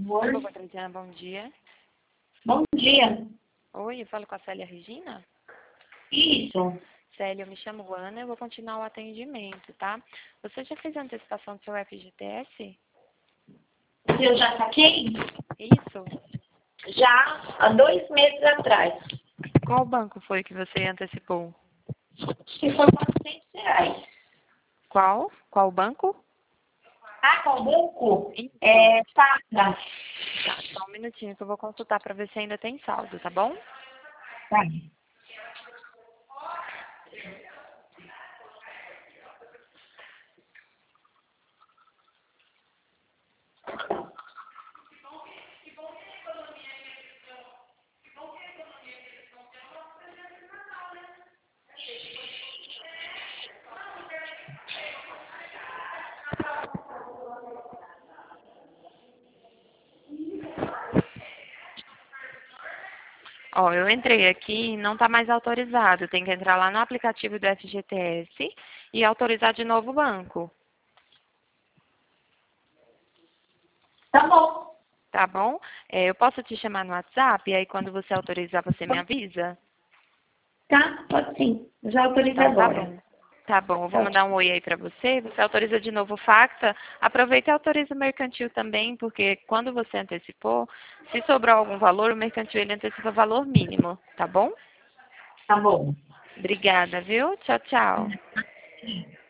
favor. Patriciana, bom dia. Bom dia. Oi, eu falo com a Célia Regina? Isso. Célia, eu me chamo Ana, eu vou continuar o atendimento, tá? Você já fez a antecipação do seu FGTS? Eu já saquei? Isso. Já há 2 meses atrás. Qual banco foi que você antecipou? Que foi R$ 400. Qual? Qual banco? Ah, qual banco? Isso. Safra. Tá, só um minutinho que eu vou consultar para ver se ainda tem saldo, tá bom? Tá. Ó, eu entrei aqui e não está mais autorizado. Tem que entrar lá no aplicativo do FGTS e autorizar de novo o banco. Tá bom. Tá bom? Eu posso te chamar no WhatsApp e aí quando você autorizar você me avisa? Tá, pode sim. Já autorizo Então tá agora. bom. Tá bom, eu vou mandar um oi aí pra você. Você autoriza de novo o Facta. Aproveita e autoriza o mercantil também, porque quando você antecipou, se sobrar algum valor, o mercantil ele antecipa valor mínimo, tá bom? Tá bom. Obrigada, viu? Tchau, tchau.